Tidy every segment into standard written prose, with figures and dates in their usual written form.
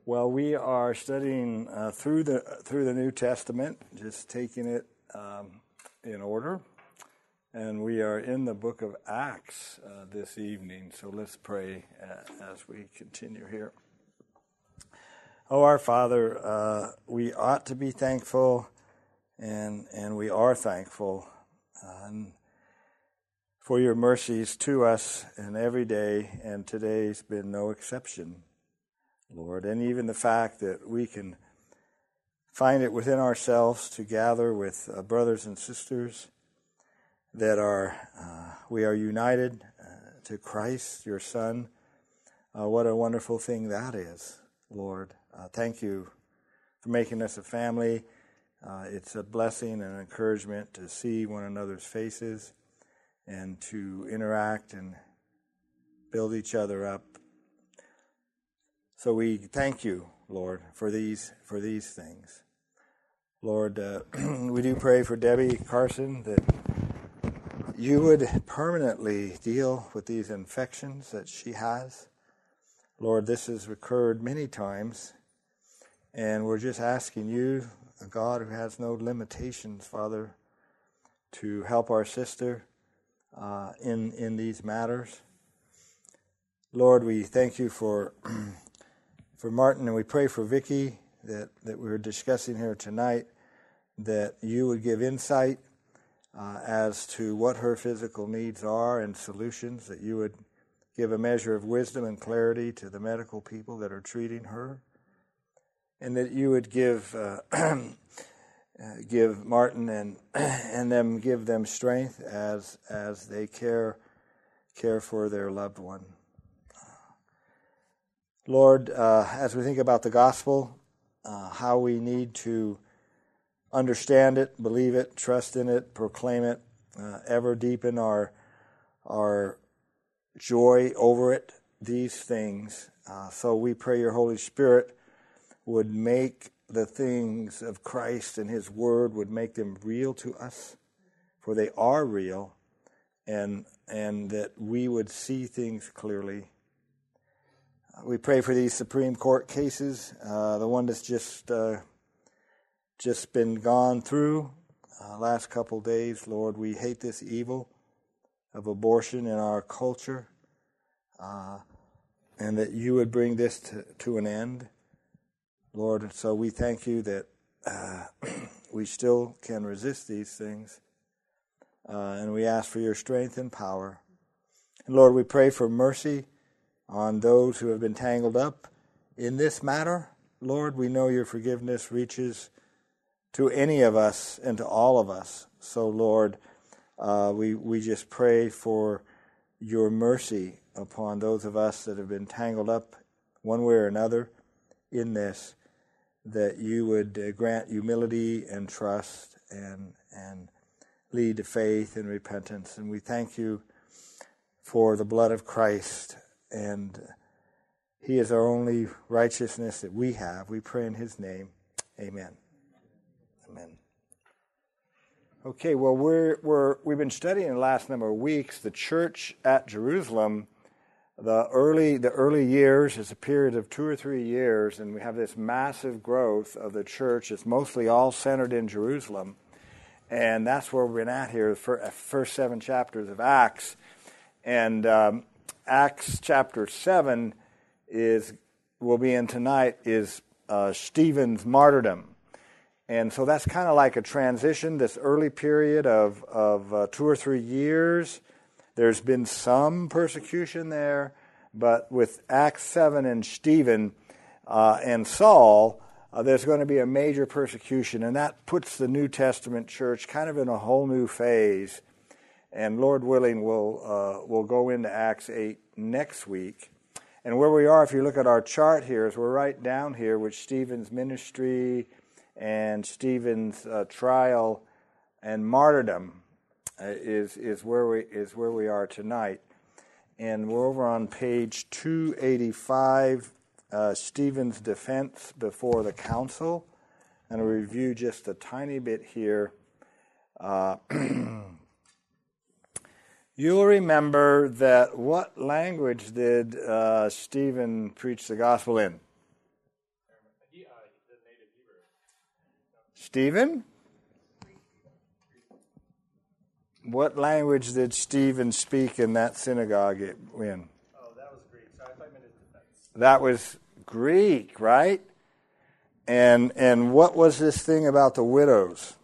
Well, we are studying through the New Testament, just taking it in order, and we are in the book of Acts this evening. So let's pray as we continue here. Oh, our Father, we ought to be thankful, and we are thankful for your mercies to us in every day, and today's been no exception, Lord. And even the fact that we can find it within ourselves to gather with brothers and sisters that we are united to Christ, your Son. What a wonderful thing that is, Lord. Thank you for making us a family. It's a blessing and an encouragement to see one another's faces and to interact and build each other up. So we thank you, Lord, for these things. Lord, we do pray for Debbie Carson that you would permanently deal with these infections that she has. Lord, this has recurred many times, and we're just asking you, a God who has no limitations, Father, to help our sister in these matters. Lord, we thank you for Martin, and we pray for Vicky that we're discussing here tonight, that you would give insight as to what her physical needs are and solutions, that you would give a measure of wisdom and clarity to the medical people that are treating her, and that you would give Martin and give them strength as they care for their loved one. Lord, as we think about the gospel, how we need to understand it, believe it, trust in it, proclaim it, ever deepen our joy over it, these things. So we pray your Holy Spirit would make the things of Christ and his word, would make them real to us, for they are real, and that we would see things clearly. We pray for these Supreme Court cases, the one that's just been gone through last couple days. Lord, we hate this evil of abortion in our culture, and that you would bring this to an end, Lord. So we thank you that we still can resist these things, and we ask for your strength and power. And Lord, we pray for mercy on those who have been tangled up in this matter. Lord, we know your forgiveness reaches to any of us and to all of us. So, Lord, we just pray for your mercy upon those of us that have been tangled up one way or another in this, that you would grant humility and trust and lead to faith and repentance. And we thank you for the blood of Christ, and he is our only righteousness that we have. We pray in his name. Amen. Amen. Okay, well, we've been studying in the last number of weeks the church at Jerusalem. The early years is a period of 2 or 3 years, and we have this massive growth of the church. It's mostly all centered in Jerusalem, and that's where we've been at here, the first 7 chapters of Acts. And Acts chapter 7 we'll be in tonight, is Stephen's martyrdom. And so that's kind of like a transition, this early period of 2 or 3 years. There's been some persecution there, but with Acts 7 and Stephen and Saul, there's going to be a major persecution, and that puts the New Testament church kind of in a whole new phase. And Lord willing, we'll go into Acts 8 next week. And where we are, if you look at our chart here, is we're right down here with Stephen's ministry and Stephen's trial and martyrdom is where we are tonight. And we're over on page 285, Stephen's defense before the council. And I'll review just a tiny bit here. You'll remember that what language did Stephen preach the gospel in? Stephen? What language did Stephen speak in that synagogue in? Oh, that was Greek. Sorry, I thought you meant his defense. That was Greek, right? And what was this thing about the widows?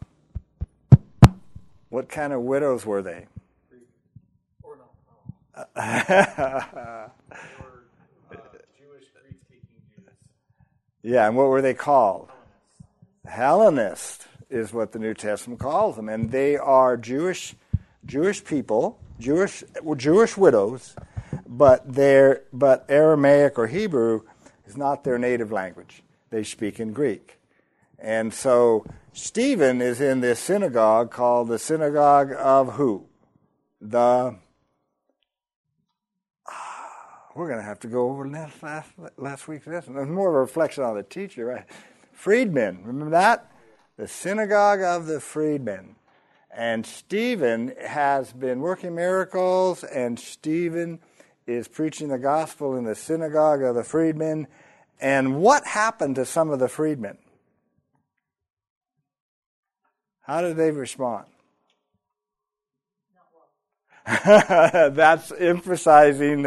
What kind of widows were they? Greek. Or no. They were Jewish, Greek-speaking Jews. Yeah, and what were they called? Hellenists is what the New Testament calls them. And they are Jewish people, Jewish widows, but Aramaic or Hebrew is not their native language. They speak in Greek. And so Stephen is in this synagogue called the synagogue of who? We're going to have to go over last week's lesson. It was more of a reflection on the teacher, right? Freedmen, remember that? The synagogue of the freedmen. And Stephen has been working miracles, and Stephen is preaching the gospel in the synagogue of the freedmen. And what happened to some of the freedmen? How did they respond? That's emphasizing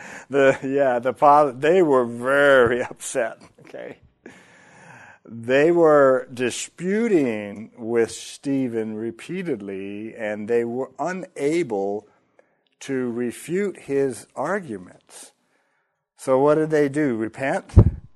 they were very upset. Okay, they were disputing with Stephen repeatedly, and they were unable to refute his arguments. So what did they do? Repent?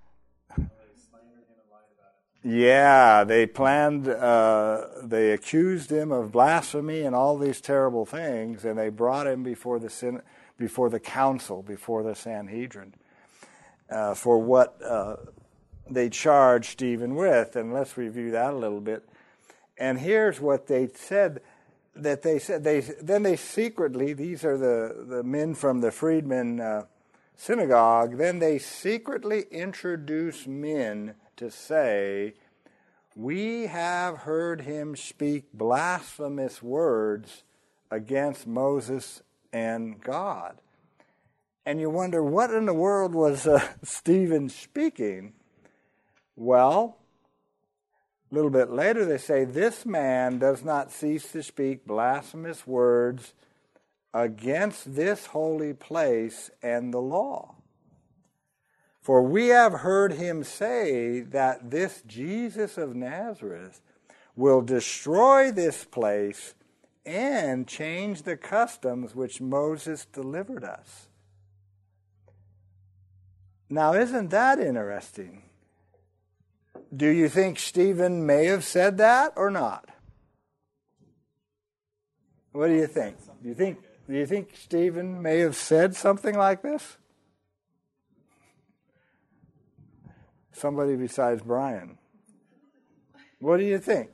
Yeah, they planned, they accused him of blasphemy and all these terrible things, and they brought him before the council, before the Sanhedrin, for what they charged Stephen with. And let's review that a little bit. And here's what they said, they secretly, these are the men from the freedmen synagogue, then they secretly introduced men to say, we have heard him speak blasphemous words against Moses and God. And you wonder, what in the world was Stephen speaking? Well, a little bit later they say, this man does not cease to speak blasphemous words against this holy place and the law. For we have heard him say that this Jesus of Nazareth will destroy this place and change the customs which Moses delivered us. Now, isn't that interesting? Do you think Stephen may have said that or not? What do you think? Do you think Stephen may have said something like this? Somebody besides Brian. What do you think?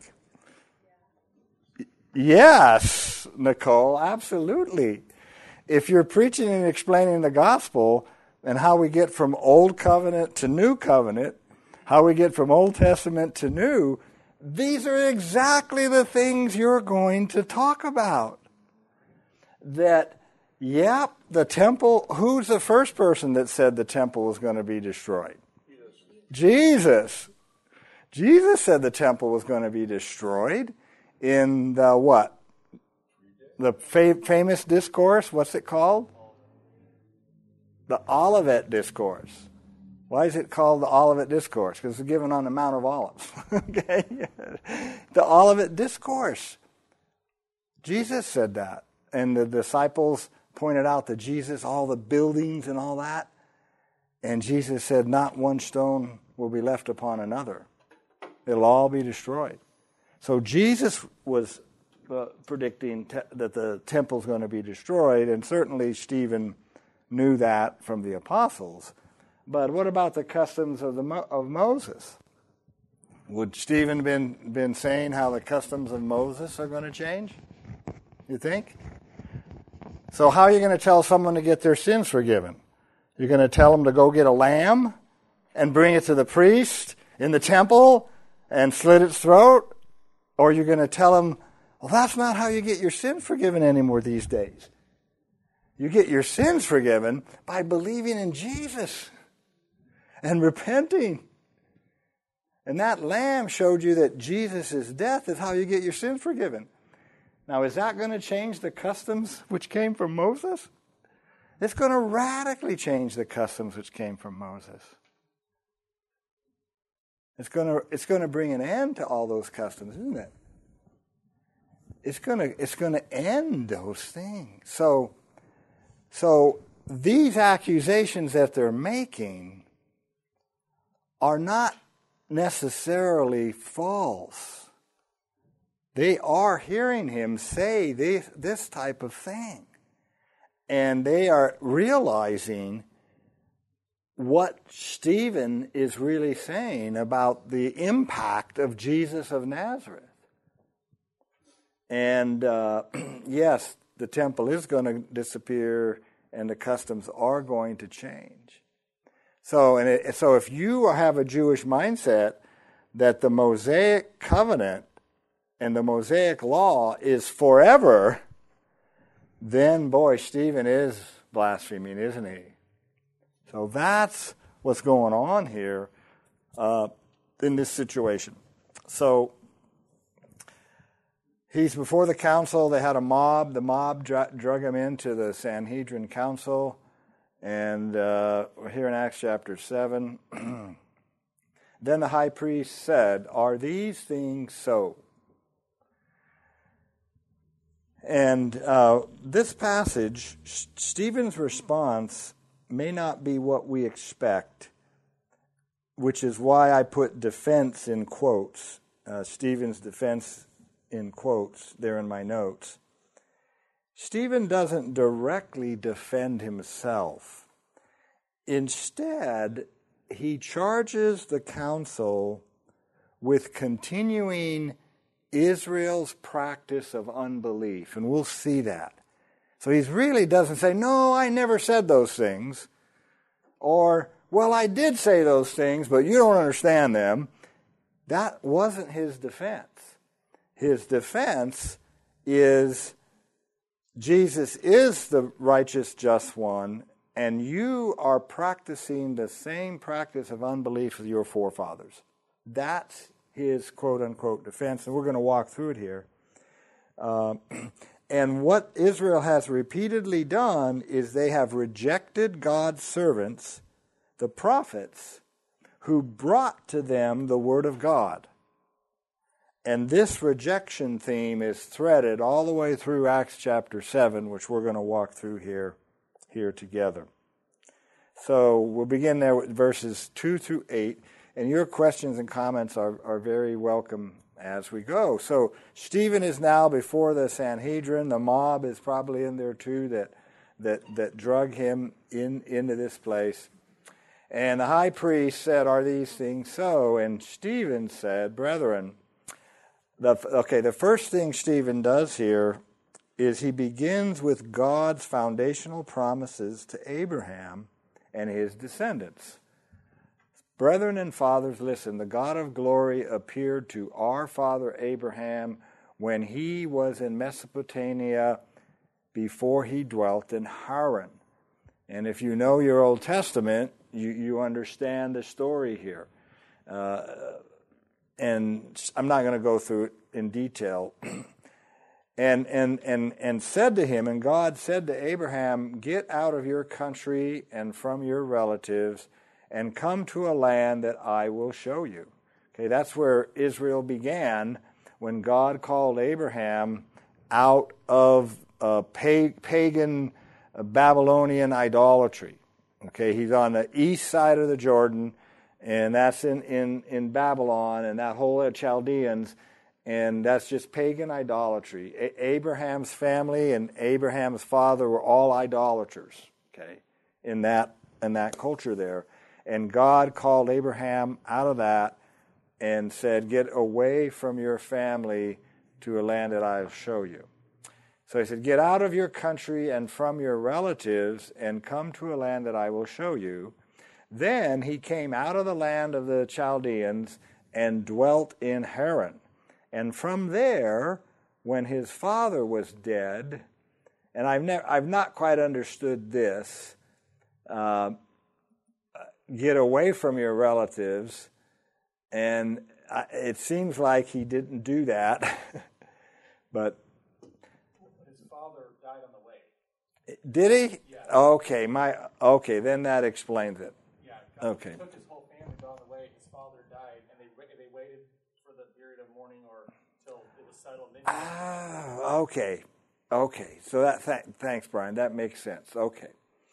Yes, Nicole, absolutely. If you're preaching and explaining the gospel and how we get from Old Covenant to New Covenant, how we get from Old Testament to New, these are exactly the things you're going to talk about. That, the temple, who's the first person that said the temple was going to be destroyed? Jesus. Jesus said the temple was going to be destroyed in the what? The famous discourse, what's it called? The Olivet Discourse. Why is it called the Olivet Discourse? Because it's given on the Mount of Olives. Okay? The Olivet Discourse. Jesus said that. And the disciples pointed out to Jesus all the buildings and all that. And Jesus said, not one stone will be left upon another. It'll all be destroyed. So Jesus was predicting that the temple's going to be destroyed, and certainly Stephen knew that from the apostles. But what about the customs of Moses? Would Stephen been saying how the customs of Moses are going to change? You think? So how are you going to tell someone to get their sins forgiven? You're going to tell them to go get a lamb and bring it to the priest in the temple and slit its throat? Or you're going to tell them, well, that's not how you get your sins forgiven anymore these days. You get your sins forgiven by believing in Jesus and repenting. And that lamb showed you that Jesus' death is how you get your sins forgiven. Now, is that going to change the customs which came from Moses? It's going to radically change the customs which came from Moses. It's going to bring an end to all those customs, isn't it? It's going to end those things. So these accusations that they're making are not necessarily false. They are hearing him say this type of thing. And they are realizing what Stephen is really saying about the impact of Jesus of Nazareth. And yes, the temple is going to disappear and the customs are going to change. So if you have a Jewish mindset that the Mosaic covenant and the Mosaic law is forever, then, boy, Stephen is blaspheming, isn't he? So that's what's going on here in this situation. So he's before the council. They had a mob. The mob drug him into the Sanhedrin council. And we're here in Acts chapter 7. Then the high priest said, "Are these things so?" And this passage, Stephen's response may not be what we expect, which is why I put defense in quotes, Stephen's defense in quotes there in my notes. Stephen doesn't directly defend himself. Instead, he charges the council with continuing Israel's practice of unbelief, and we'll see that. So he really doesn't say, "No, I never said those things," or, "Well, I did say those things, but you don't understand them." That wasn't his defense. His defense is Jesus is the righteous, just one, and you are practicing the same practice of unbelief as your forefathers. That's his quote-unquote defense, and we're going to walk through it here. And what Israel has repeatedly done is they have rejected God's servants, the prophets, who brought to them the Word of God. And this rejection theme is threaded all the way through Acts chapter 7, which we're going to walk through here together. So we'll begin there with verses 2 through 8. And your questions and comments are very welcome as we go. So Stephen is now before the Sanhedrin. The mob is probably in there too that drug him into this place. And the high priest said, "Are these things so?" And Stephen said, "Brethren," the first thing Stephen does here is he begins with God's foundational promises to Abraham and his descendants. "Brethren and fathers, listen, the God of glory appeared to our father Abraham when he was in Mesopotamia before he dwelt in Haran." And if you know your Old Testament, you understand the story here. And I'm not going to go through it in detail. And said to him, and God said to Abraham, "Get out of your country and from your relatives, and come to a land that I will show you." Okay, that's where Israel began when God called Abraham out of pagan Babylonian idolatry. Okay, he's on the east side of the Jordan, and that's in Babylon, and that whole Chaldeans, and that's just pagan idolatry. Abraham's family and Abraham's father were all idolaters. Okay, in that culture there. And God called Abraham out of that and said, "Get away from your family to a land that I'll show you." So he said, "Get out of your country and from your relatives and come to a land that I will show you." Then he came out of the land of the Chaldeans and dwelt in Haran. And from there, when his father was dead, and I've not quite understood this, get away from your relatives And it seems like he didn't do that, but his father died on the way. Did he? Yeah. Okay, then that explains it. Yeah. Okay. He took his whole family on the way. His father died, and they waited for the period of mourning or till it was settled. Okay. So thanks, Brian. That makes sense. Okay.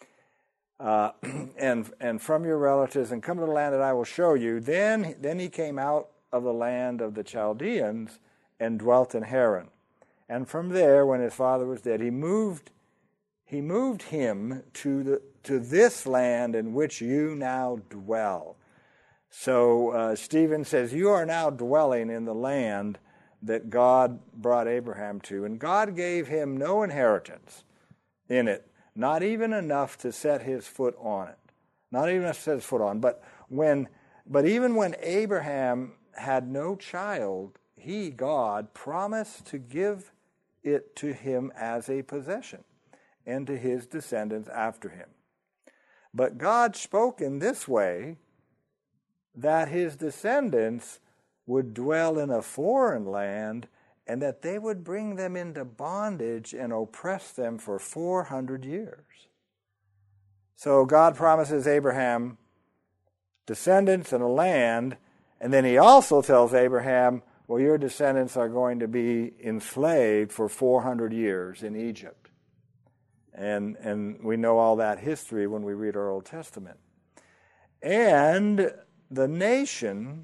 And from your relatives, and come to the land that I will show you. Then he came out of the land of the Chaldeans and dwelt in Haran. And from there, when his father was dead, he moved him to this land in which you now dwell. So Stephen says, you are now dwelling in the land that God brought Abraham to, and God gave him no inheritance in it, not even enough to set his foot on it. Not even enough to set his foot on. But even when Abraham had no child, God, promised to give it to him as a possession and to his descendants after him. But God spoke in this way, that his descendants would dwell in a foreign land, and that they would bring them into bondage and oppress them for 400 years. So God promises Abraham descendants and a land, and then he also tells Abraham, well, your descendants are going to be enslaved for 400 years in Egypt. And we know all that history when we read our Old Testament. And the nation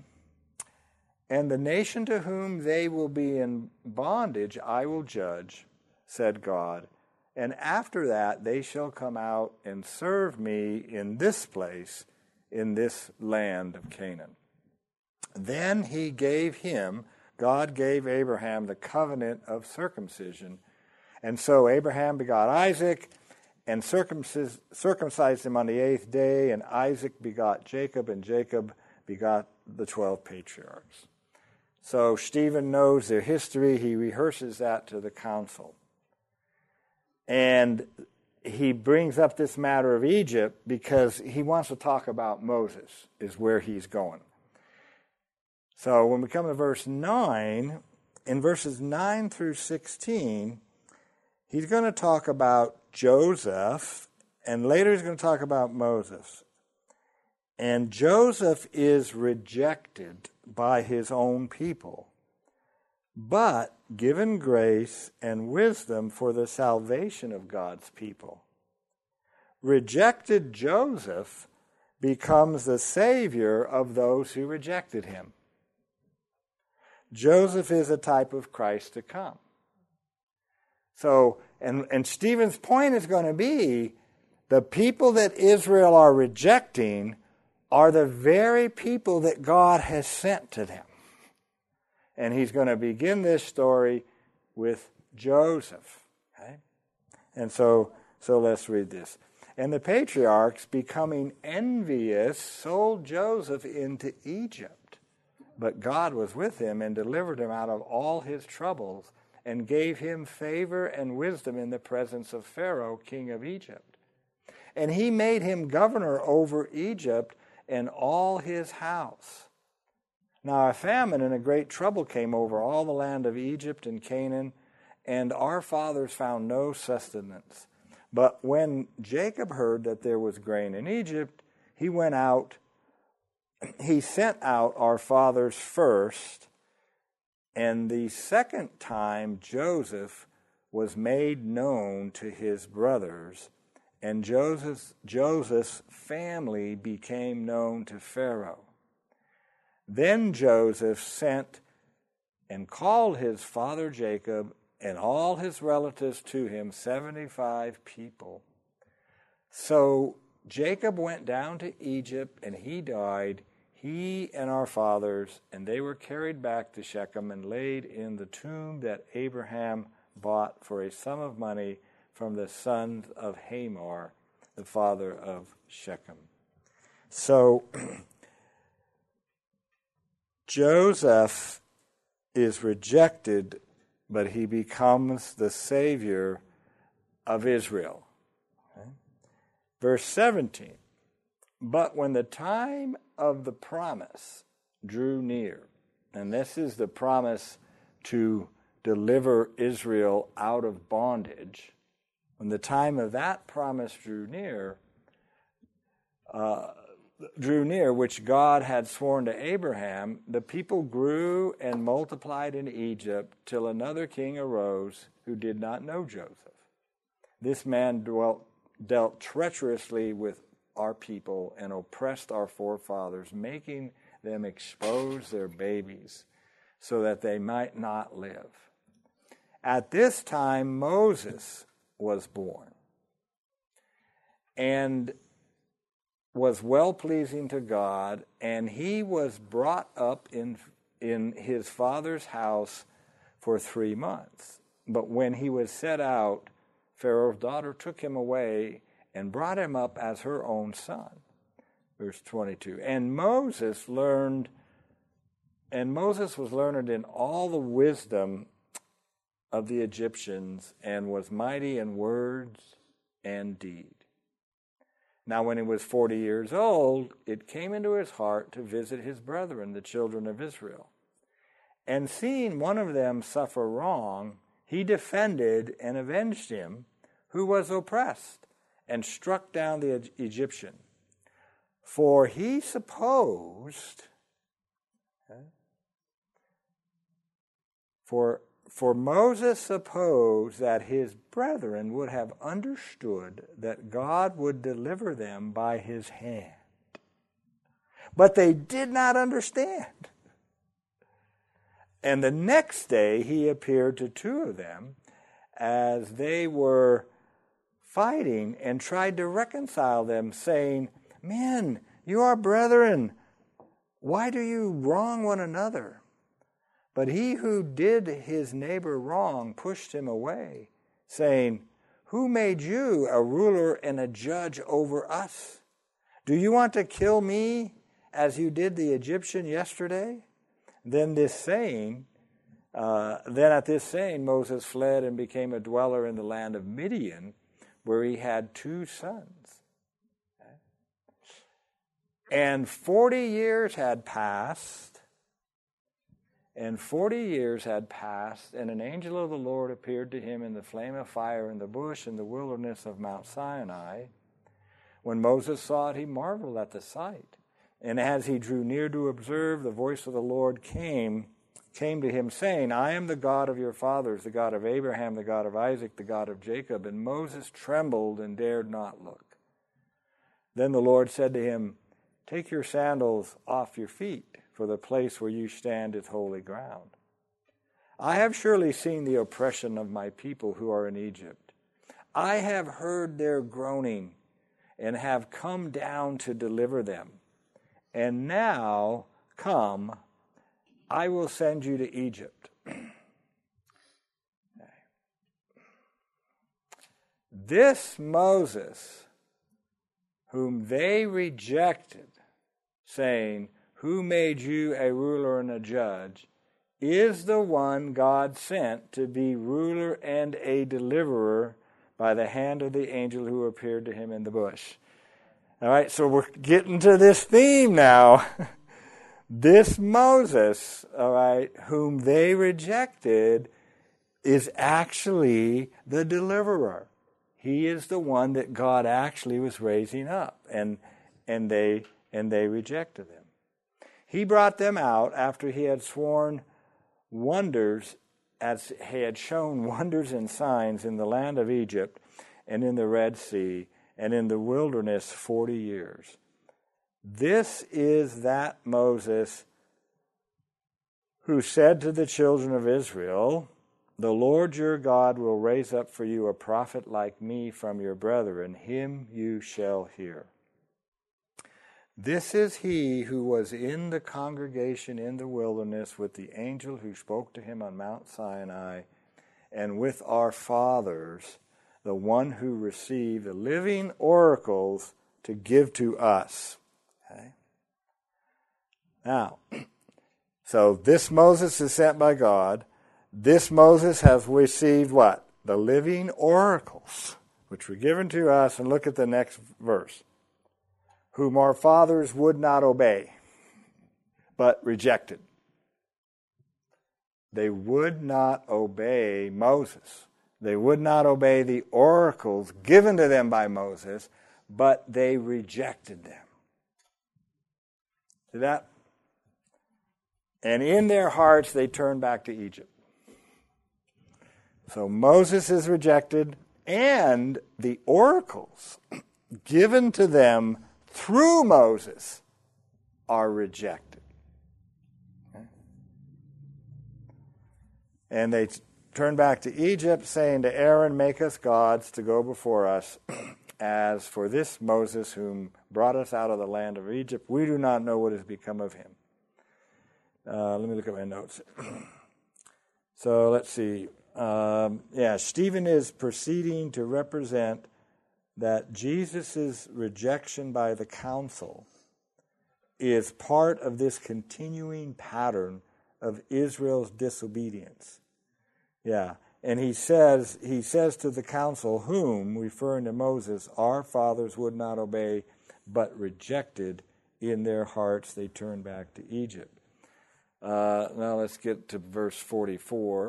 to whom they will be in bondage I will judge, said God, and after that they shall come out and serve me in this place, in this land of Canaan. Then God gave Abraham the covenant of circumcision. And so Abraham begot Isaac and circumcised him on the 8th day, and Isaac begot Jacob, and Jacob begot the 12 patriarchs. So Stephen knows their history. He rehearses that to the council. And he brings up this matter of Egypt because he wants to talk about Moses, is where he's going. So when we come to verse 9, in verses 9 through 16, he's going to talk about Joseph, and later he's going to talk about Moses. And Joseph is rejected by his own people, but given grace and wisdom for the salvation of God's people. Rejected Joseph becomes the savior of those who rejected him. Joseph is a type of Christ to come. So, and Stephen's point is going to be, the people that Israel are rejecting are the very people that God has sent to them. And he's going to begin this story with Joseph. Okay? And so let's read this. And the patriarchs, becoming envious, sold Joseph into Egypt. But God was with him and delivered him out of all his troubles, and gave him favor and wisdom in the presence of Pharaoh, king of Egypt. And he made him governor over Egypt and all his house. Now a famine and a great trouble came over all the land of Egypt and Canaan, and our fathers found no sustenance. But when Jacob heard that there was grain in Egypt, he sent out our fathers first, and the second time Joseph was made known to his brothers, and Joseph's family became known to Pharaoh. Then Joseph sent and called his father Jacob and all his relatives to him, 75 people. So Jacob went down to Egypt, and he died, he and our fathers, and they were carried back to Shechem and laid in the tomb that Abraham bought for a sum of money from the sons of Hamor, the father of Shechem. So Joseph is rejected, but he becomes the savior of Israel. Okay? Verse 17, but when the time of the promise drew near. And this is the promise to deliver Israel out of bondage. When the time of that promise drew near, which God had sworn to Abraham, the people grew and multiplied in Egypt till another king arose who did not know Joseph. This man dealt treacherously with our people and oppressed our forefathers, making them expose their babies so that they might not live. At this time, Moses was born and was well-pleasing to God, and he was brought up in his father's house for 3 months. But when he was set out, Pharaoh's daughter took him away and brought him up as her own son. Verse 22. And Moses was learned in all the wisdom of the Egyptians, and was mighty in words and deed. Now when he was 40 years old, it came into his heart to visit his brethren, the children of Israel. And seeing one of them suffer wrong, he defended and avenged him who was oppressed, and struck down the Egyptian. For he supposed, for Moses supposed that his brethren would have understood that God would deliver them by his hand. But they did not understand. And the next day he appeared to 2 of them as they were fighting, and tried to reconcile them, saying, Men, you are brethren. Why do you wrong one another? But he who did his neighbor wrong pushed him away, saying, Who made you a ruler and a judge over us? Do you want to kill me as you did the Egyptian yesterday? Then at this saying, Moses fled and became a dweller in the land of Midian, where he had 2 sons. And 40 years had passed, and an angel of the Lord appeared to him in the flame of fire in the bush in the wilderness of Mount Sinai. When Moses saw it, he marveled at the sight. And as he drew near to observe, the voice of the Lord came to him, saying, I am the God of your fathers, the God of Abraham, the God of Isaac, the God of Jacob. And Moses trembled and dared not look. Then the Lord said to him, Take your sandals off your feet, for the place where you stand is holy ground. I have surely seen the oppression of my people who are in Egypt. I have heard their groaning and have come down to deliver them. And now, come, I will send you to Egypt. This Moses, whom they rejected, saying, Who made you a ruler and a judge, is the one God sent to be ruler and a deliverer by the hand of the angel who appeared to him in the bush. All right, so we're getting to this theme now. This Moses, all right, whom they rejected, is actually the deliverer. He is the one that God actually was raising up, and they rejected him. He brought them out after he had sworn wonders, as he had shown wonders and signs in the land of Egypt and in the Red Sea and in the wilderness 40 years. This is that Moses who said to the children of Israel, The Lord your God will raise up for you a prophet like me from your brethren. Him you shall hear. This is he who was in the congregation in the wilderness with the angel who spoke to him on Mount Sinai, and with our fathers, the one who received the living oracles to give to us. Okay? Now, so this Moses is sent by God. This Moses has received what? The living oracles, which were given to us. And look at the next verse. Whom our fathers would not obey. but rejected. They would not obey Moses. They would not obey the oracles given to them by Moses, but they rejected them. See that? And in their hearts they turned back to Egypt. So Moses is rejected, and the oracles given to them through Moses are rejected. Okay? And they turn back to Egypt, saying to Aaron, "Make us gods to go before us. As for this Moses whom brought us out of the land of Egypt, we do not know what has become of him." Let me look at my notes. So let's see. Stephen is proceeding to represent that Jesus' rejection by the council is part of this continuing pattern of Israel's disobedience. Yeah, and he says to the council, whom, referring to Moses, our fathers would not obey, but rejected in their hearts, they turned back to Egypt. Now let's get to verse 44.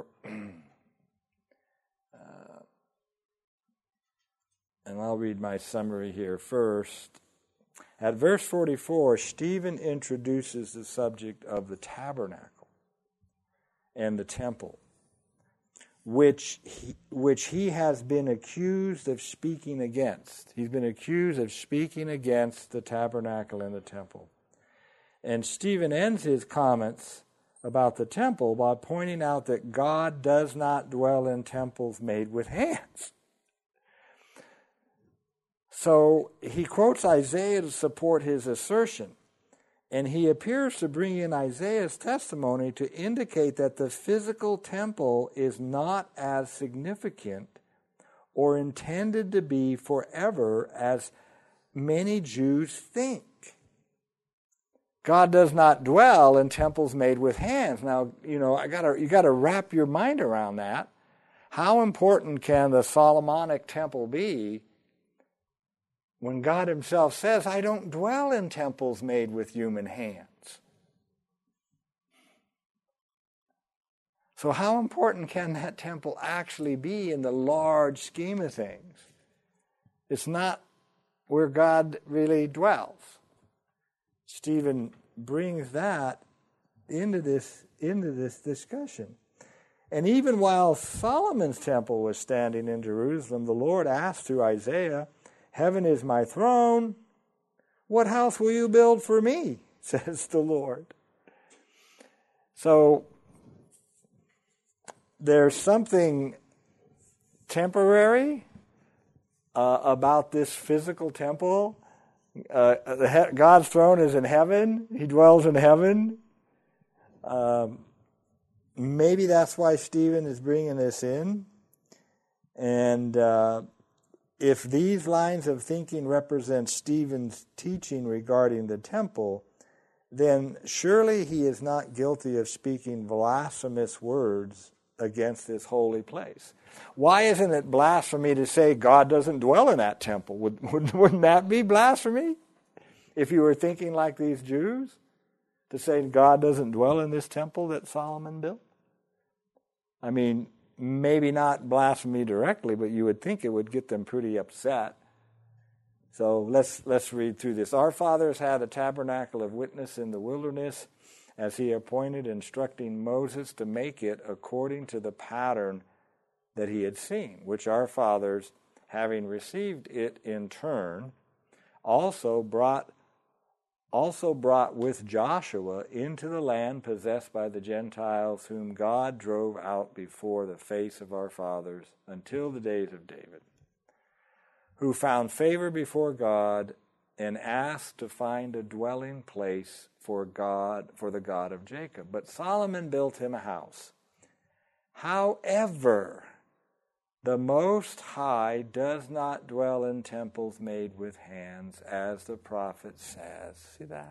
And I'll read my summary here first. At verse 44, Stephen introduces the subject of the tabernacle and the temple, which he has been accused of speaking against. He's been accused of speaking against the tabernacle and the temple. And Stephen ends his comments about the temple by pointing out that God does not dwell in temples made with hands. So he quotes Isaiah to support his assertion, and he appears to bring in Isaiah's testimony to indicate that the physical temple is not as significant or intended to be forever as many Jews think. God does not dwell in temples made with hands. Now, you got to wrap your mind around that. How important can the Solomonic temple be when God himself says, "I don't dwell in temples made with human hands"? So how important can that temple actually be in the large scheme of things? It's not where God really dwells. Stephen brings that into this discussion. And even while Solomon's temple was standing in Jerusalem, the Lord asked through Isaiah, "Heaven is my throne. What house will you build for me?" says the Lord. So there's something temporary about this physical temple. God's throne is in heaven. He dwells in heaven. Maybe that's why Stephen is bringing this in. And if these lines of thinking represent Stephen's teaching regarding the temple, then surely he is not guilty of speaking blasphemous words against this holy place. Why isn't it blasphemy to say God doesn't dwell in that temple? Wouldn't that be blasphemy? If you were thinking like these Jews, to say God doesn't dwell in this temple that Solomon built? I mean, maybe not blasphemy directly, but you would think it would get them pretty upset. So let's read through this. Our fathers had a tabernacle of witness in the wilderness, as he appointed, instructing Moses to make it according to the pattern that he had seen, which our fathers, having received it in turn, also brought with Joshua into the land possessed by the Gentiles, whom God drove out before the face of our fathers until the days of David, who found favor before God and asked to find a dwelling place for the God of Jacob. But Solomon built him a house. However, the Most High does not dwell in temples made with hands, as the prophet says. See that?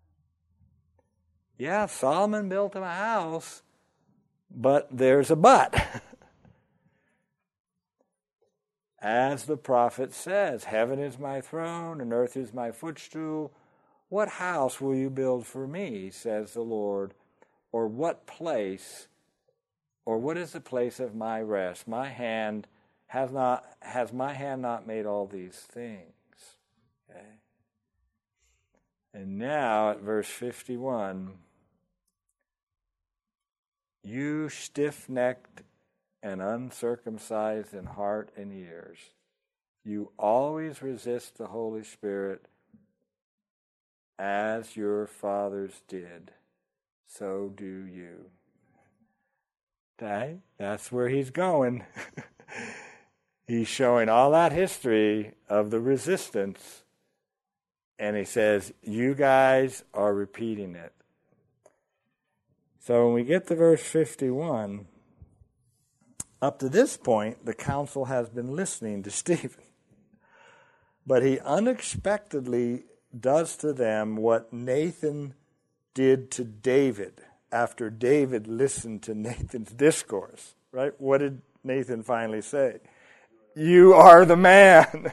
Yeah, Solomon built him a house, but there's a but. As the prophet says, "Heaven is my throne and earth is my footstool. What house will you build for me, says the Lord, or what place, or what is the place of my rest? Has my hand not made all these things? Okay. And now at verse 51, you stiff-necked and uncircumcised in heart and ears, you always resist the Holy Spirit as your fathers did, so do you. Okay? That's where he's going. He's showing all that history of the resistance, and he says, you guys are repeating it. So when we get to verse 51, up to this point, the council has been listening to Stephen. But he unexpectedly does to them what Nathan did to David after David listened to Nathan's discourse. Right? What did Nathan finally say? You are the man.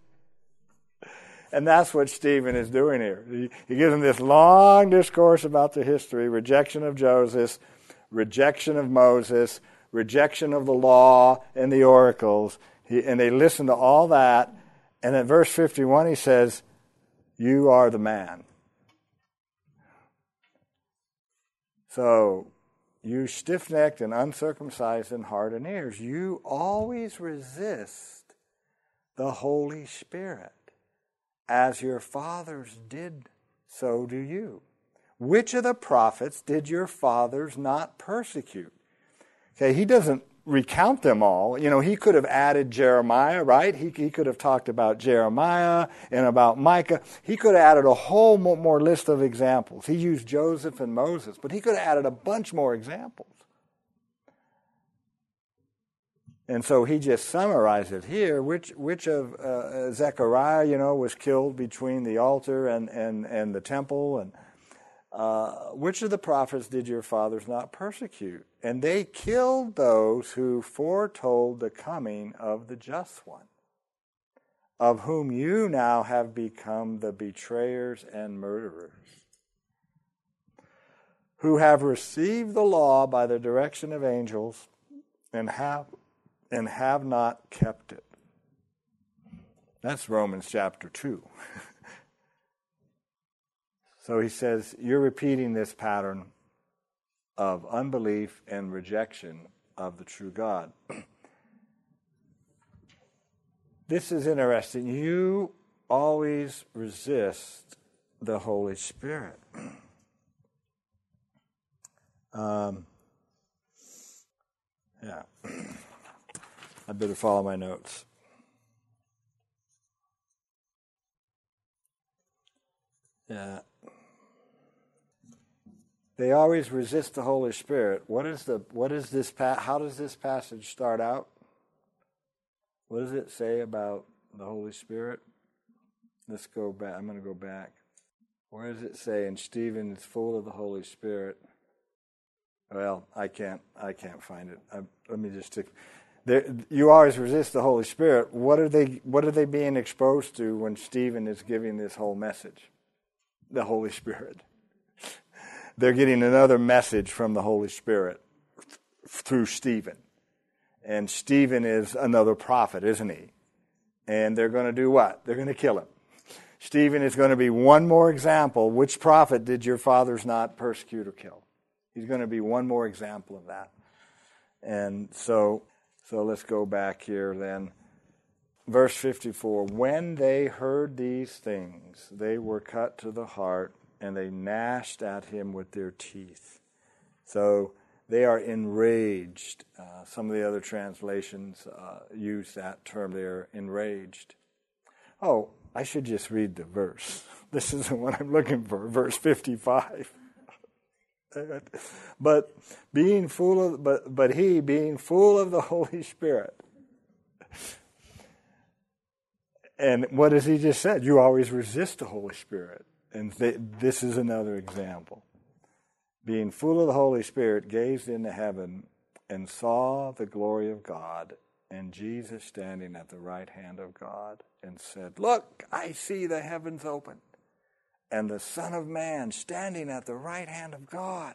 And that's what Stephen is doing here. He gives them this long discourse about the history, rejection of Joseph, rejection of Moses, rejection of the law and the oracles. And they listen to all that. And in verse 51 he says, you are the man. So, you stiff-necked and uncircumcised in heart and ears, you always resist the Holy Spirit. As your fathers did, so do you. Which of the prophets did your fathers not persecute? Okay, he doesn't recount them all. You know, he could have added Jeremiah, right? He could have talked about Jeremiah and about Micah. He could have added a whole more list of examples. He used Joseph and Moses, but he could have added a bunch more examples. And so he just summarized it here. Which of Zechariah, was killed between the altar and the temple, and which of the prophets did your fathers not persecute? And they killed those who foretold the coming of the just one, of whom you now have become the betrayers and murderers, who have received the law by the direction of angels and have not kept it. That's Romans chapter 2. So he says, you're repeating this pattern of unbelief and rejection of the true God. This is interesting. You always resist the Holy Spirit. Yeah. I better follow my notes. Yeah. They always resist the Holy Spirit. How does this passage start out? What does it say about the Holy Spirit? Let's go back. I'm going to go back. Where does it say? And Stephen is full of the Holy Spirit. Well, I can't find it. Let me just stick. You always resist the Holy Spirit. What are they being exposed to when Stephen is giving this whole message? The Holy Spirit. They're getting another message from the Holy Spirit through Stephen. And Stephen is another prophet, isn't he? And they're going to do what? They're going to kill him. Stephen is going to be one more example. Which prophet did your fathers not persecute or kill? He's going to be one more example of that. And so let's go back here then. Verse 54, when they heard these things, they were cut to the heart, and they gnashed at him with their teeth. So they are enraged. Some of the other translations use that term. They're enraged. Oh, I should just read the verse. This is the one I'm looking for, verse 55. But he being full of the Holy Spirit. And what has he just said? You always resist the Holy Spirit. And this is another example. Being full of the Holy Spirit, gazed into heaven and saw the glory of God and Jesus standing at the right hand of God and said, look, I see the heavens open and the Son of Man standing at the right hand of God.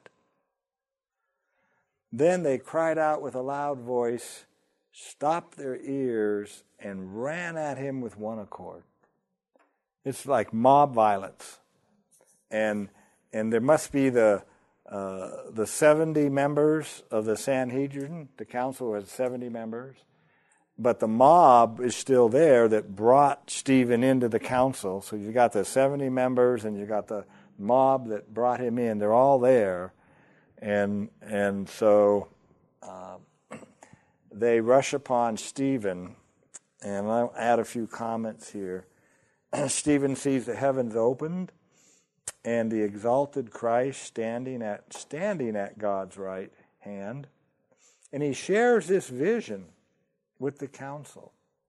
Then they cried out with a loud voice, stopped their ears, and ran at him with one accord. It's like mob violence. And there must be the 70 members of the Sanhedrin. The council has 70 members. But the mob is still there that brought Stephen into the council. So you got the 70 members and you got the mob that brought him in. They're all there. And so they rush upon Stephen. And I'll add a few comments here. Stephen sees the heavens opened and the exalted Christ standing at God's right hand. And he shares this vision with the council.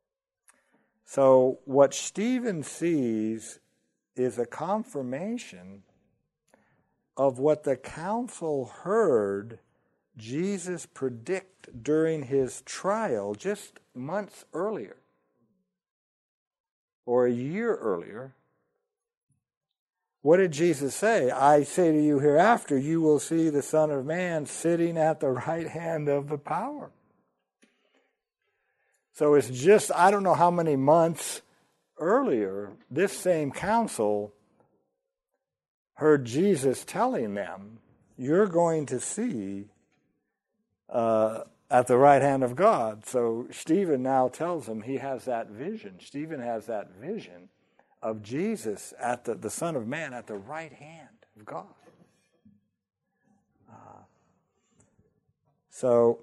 So what Stephen sees is a confirmation of what the council heard Jesus predict during his trial just months earlier, or a year earlier. What did Jesus say? I say to you, hereafter you will see the Son of Man sitting at the right hand of the power. So it's just, I don't know how many months earlier, this same council heard Jesus telling them, you're going to see at the right hand of God. So Stephen now tells them he has that vision. Stephen has that vision of Jesus at the Son of Man at the right hand of God. So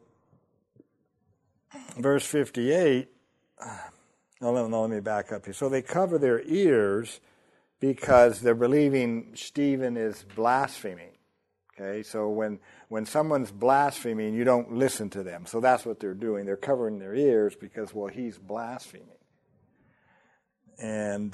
verse 58, let me back up here. So they cover their ears because they're believing Stephen is blaspheming. Okay, so when someone's blaspheming, you don't listen to them. So that's what they're doing. They're covering their ears because, well, he's blaspheming. And,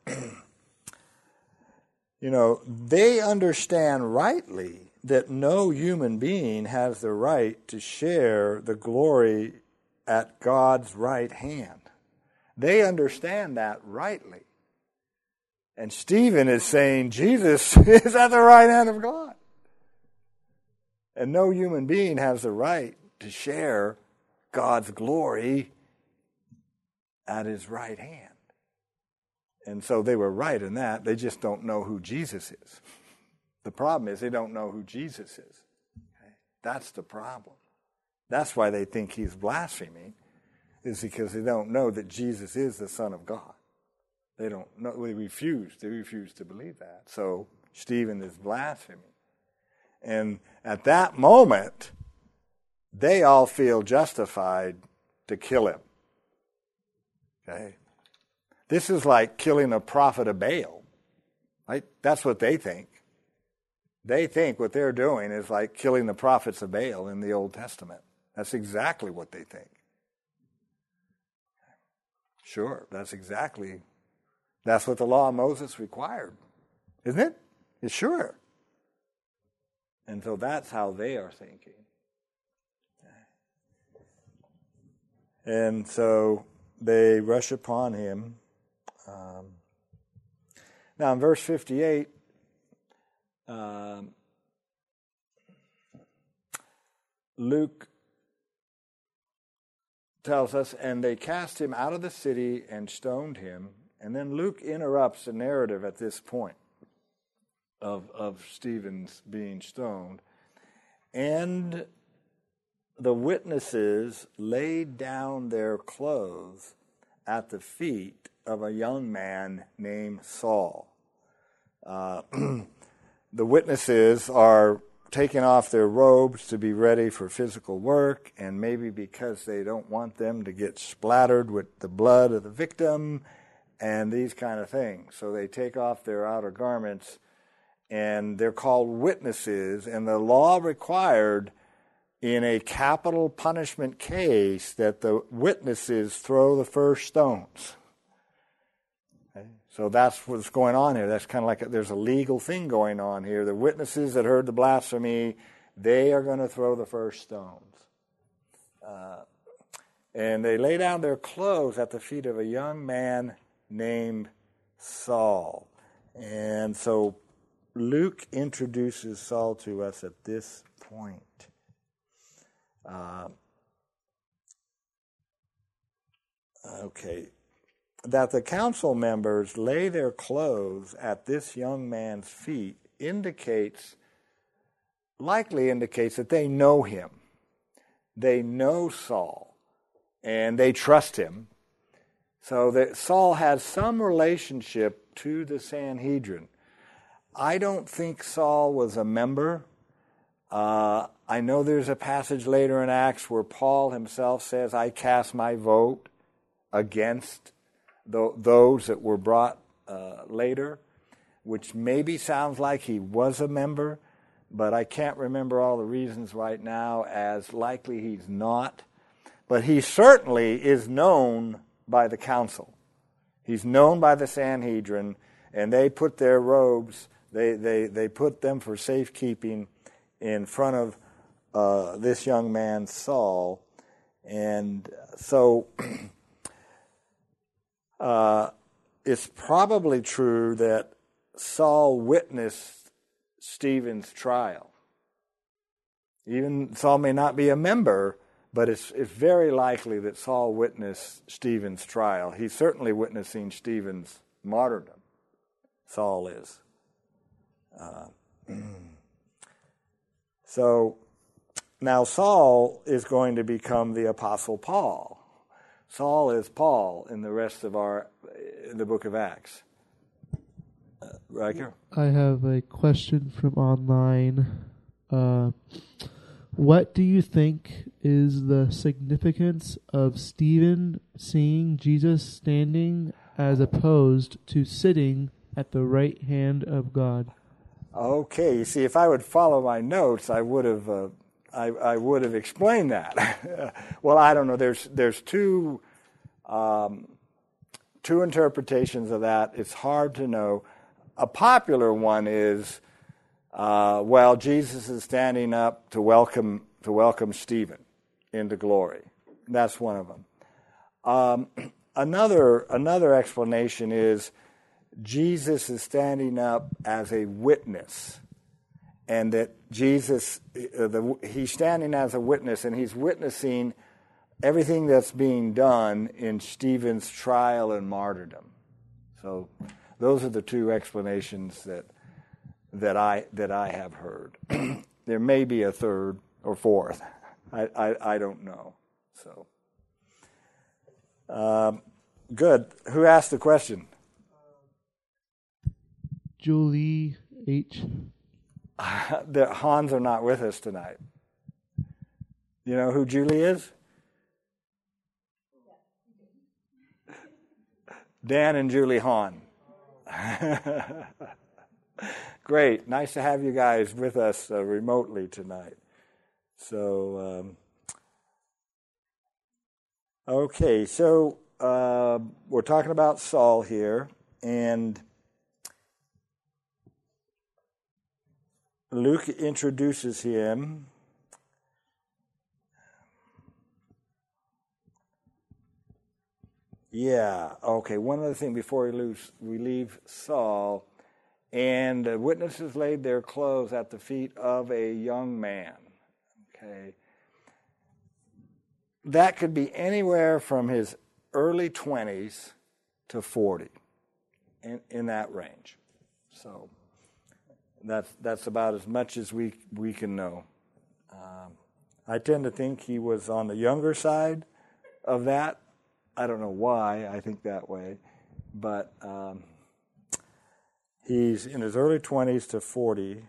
they understand rightly that no human being has the right to share the glory at God's right hand. They understand that rightly. And Stephen is saying Jesus is at the right hand of God. And no human being has the right to share God's glory at his right hand. And so they were right in that. They just don't know who Jesus is. The problem is they don't know who Jesus is. Okay? That's the problem. That's why they think he's blaspheming, is because they don't know that Jesus is the Son of God. They don't know. They refuse to believe that. So Stephen is blaspheming. And at that moment, they all feel justified to kill him. Okay? This is like killing a prophet of Baal. Right? That's what they think. They think what they're doing is like killing the prophets of Baal in the Old Testament. That's exactly what they think. Sure, that's what the law of Moses required. Isn't it? It's sure. And so that's how they are thinking. And so they rush upon him. Now in verse 58, Luke tells us, and they cast him out of the city and stoned him. And then Luke interrupts the narrative at this point of Stephen's being stoned. And the witnesses laid down their clothes at the feet of a young man named Saul. The witnesses are taking off their robes to be ready for physical work, and maybe because they don't want them to get splattered with the blood of the victim and these kind of things. So they take off their outer garments, and they're called witnesses, and the law required in a capital punishment case that the witnesses throw the first stones. Okay? So that's what's going on here. That's kind of like there's a legal thing going on here. The witnesses that heard the blasphemy, they are going to throw the first stones. And they lay down their clothes at the feet of a young man named Saul. And so Luke introduces Saul to us at this point. That the council members lay their clothes at this young man's feet likely indicates that they know him. They know Saul, and they trust him. So that Saul has some relationship to the Sanhedrin. I don't think Saul was a member. I know there's a passage later in Acts where Paul himself says, I cast my vote against those that were brought later, which maybe sounds like he was a member, but I can't remember all the reasons right now, as likely he's not. But he certainly is known by the council. He's known by the Sanhedrin, and they put their robes, they put them for safekeeping in front of this young man, Saul. And so it's probably true that Saul witnessed Stephen's trial. Even Saul may not be a member, but it's very likely that Saul witnessed Stephen's trial. He's certainly witnessing Stephen's martyrdom. Saul is. So now Saul is going to become the Apostle Paul. Saul is Paul in the rest of the book of Acts. Riker? I have a question from online. What do you think is the significance of Stephen seeing Jesus standing as opposed to sitting at the right hand of God? Okay, you see, if I would follow my notes, I would have explained that. Well, I don't know. There's two interpretations of that. It's hard to know. A popular one is, Jesus is standing up to welcome Stephen into glory. That's one of them. Another explanation is Jesus is standing up as a witness, and that he's standing as a witness, and he's witnessing everything that's being done in Stephen's trial and martyrdom. So those are the two explanations that I have heard. There may be a third or fourth. I don't know. So good. Who asked the question? Julie H. The Hans are not with us tonight. You know who Julie is? Dan and Julie Hahn. Great. Nice to have you guys with us remotely tonight. So, okay. So, we're talking about Saul here, and Luke introduces him. Yeah, okay. One other thing before we leave Saul. And the witnesses laid their clothes at the feet of a young man. Okay. That could be anywhere from his early 20s to 40, in that range. So that's about as much as we can know. I tend to think he was on the younger side of that. I don't know why I think that way, but he's in his early 20s to 40.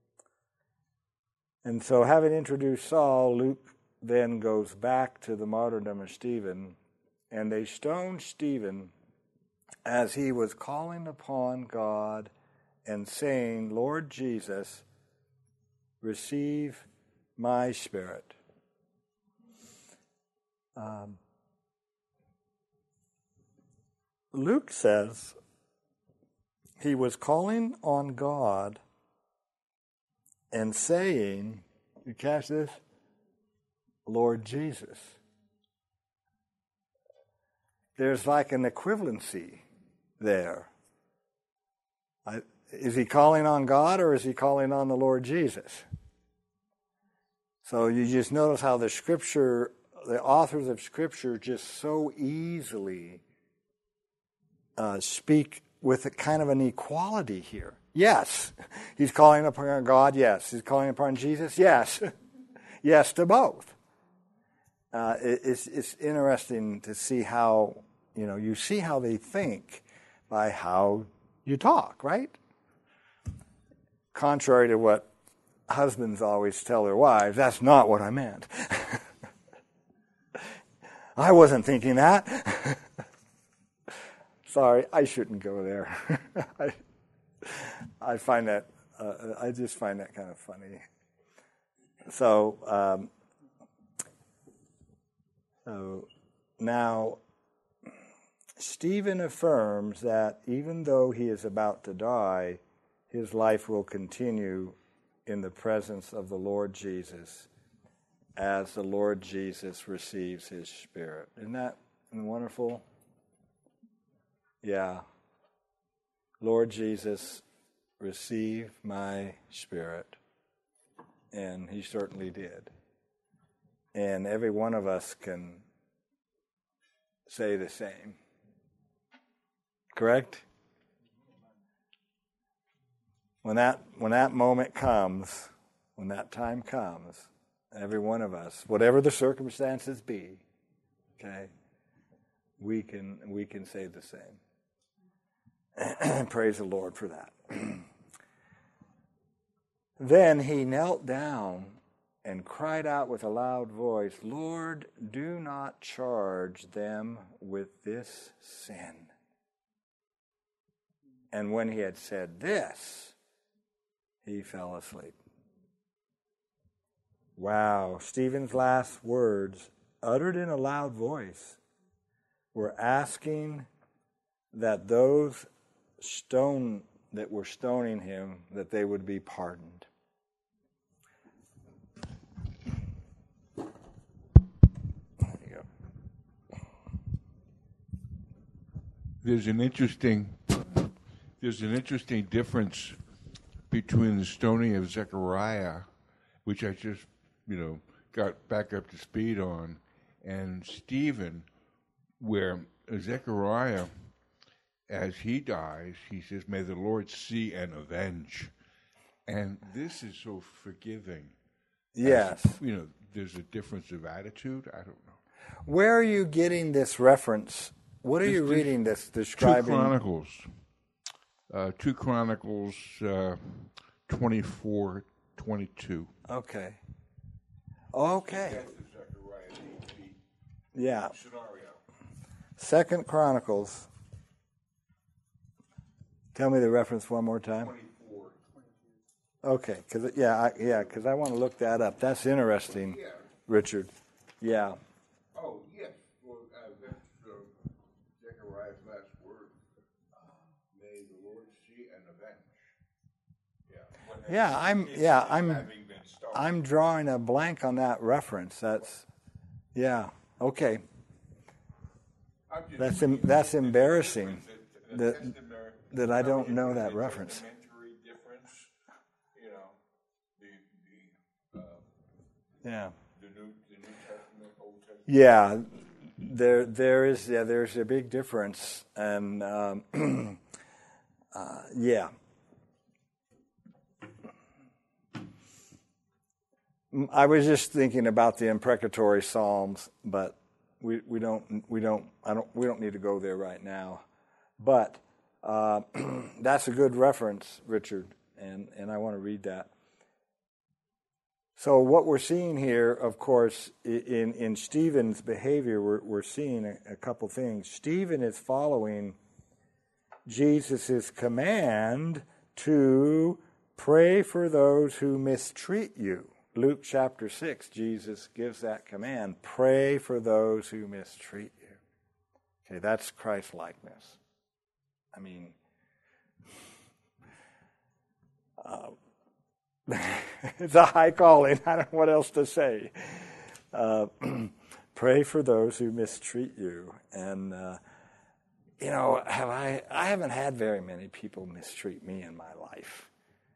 And so having introduced Saul, Luke then goes back to the martyrdom of Stephen, and they stoned Stephen as he was calling upon God and saying, Lord Jesus, receive my spirit. Luke says he was calling on God and saying, you catch this? Lord Jesus. There's like an equivalency there. Is he calling on God or is he calling on the Lord Jesus? So you just notice how the authors of Scripture just so easily speak with a kind of an equality here. Yes, he's calling upon God, yes. He's calling upon Jesus, yes. Yes to both. It's interesting to see how, you see how they think by how you talk, right? Contrary to what husbands always tell their wives, that's not what I meant. I wasn't thinking that. Sorry, I shouldn't go there. I find that, I just find that kind of funny. So now, Stephen affirms that even though he is about to die, his life will continue in the presence of the Lord Jesus as the Lord Jesus receives his Spirit. Isn't that wonderful? Yeah. Lord Jesus, receive my spirit. And he certainly did. And every one of us can say the same. Correct? When that moment comes, when that time comes, every one of us, whatever the circumstances be, okay, we can say the same. Praise the Lord for that. Then he knelt down and cried out with a loud voice, Lord, do not charge them with this sin. And when he had said this, he fell asleep. Wow, Stephen's last words, uttered in a loud voice, were asking that those that were stoning him, that they would be pardoned. There you go. There's an interesting difference between the stoning of Zechariah, which I just, got back up to speed on, and Stephen, where Zechariah, as he dies, he says, may the Lord see and avenge. And this is so forgiving. Yes. There's a difference of attitude. I don't know. Where are you getting this reference? What are you reading this describing? 2 Chronicles 24:22. Okay. Yeah. 2 Chronicles. Tell me the reference one more time. 24. Okay, because I want to look that up. That's interesting, Yeah. Richard. Yeah. Oh, yes. Well, that's Zechariah's last word. May the Lord see and avenge. I'm drawing a blank on that reference. That's, okay. That's embarrassing that I don't know that reference. Yeah. The New Testament, Old Testament. Yeah, there's a big difference, and yeah. I was just thinking about the imprecatory Psalms, but we don't need to go there right now. But that's a good reference, Richard, and I want to read that. So what we're seeing here, of course, in Stephen's behavior, we're seeing a couple things. Stephen is following Jesus' command to pray for those who mistreat you. Luke chapter 6, Jesus gives that command, pray for those who mistreat you. Okay, that's Christ-likeness. I mean, it's a high calling. I don't know what else to say. Pray for those who mistreat you. And I haven't had very many people mistreat me in my life.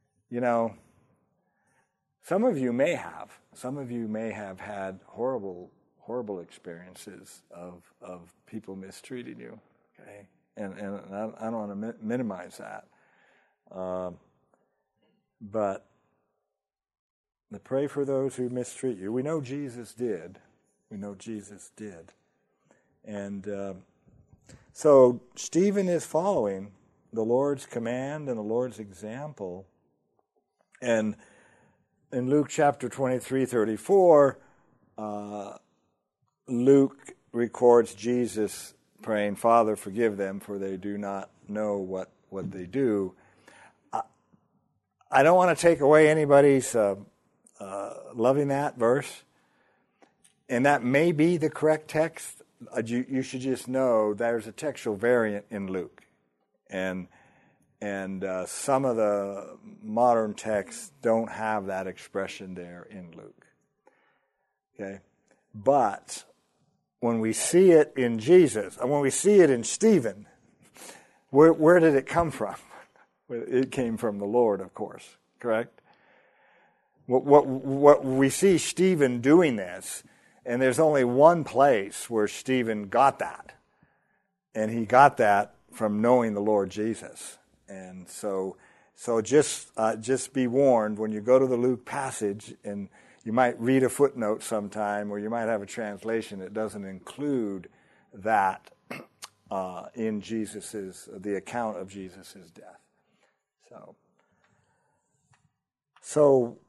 Some of you may have. Some of you may have had horrible experiences of people mistreating you. Okay, and I don't want to minimize that, but pray for those who mistreat you. We know Jesus did. And so Stephen is following the Lord's command and the Lord's example. And in Luke chapter 23:34, Luke records Jesus praying, "Father, forgive them, for they do not know what they do." I don't want to take away anybody's loving that verse, and that may be the correct text. You should just know there's a textual variant in Luke, and some of the modern texts don't have that expression there in Luke. Okay, but when we see it in Jesus, and when we see it in Stephen, where did it come from? It came from the Lord, of course. Correct? What we see Stephen doing this, and there's only one place where Stephen got that, and he got that from knowing the Lord Jesus. And so just be warned when you go to the Luke passage, and you might read a footnote sometime, or you might have a translation that doesn't include that in the account of Jesus' death. So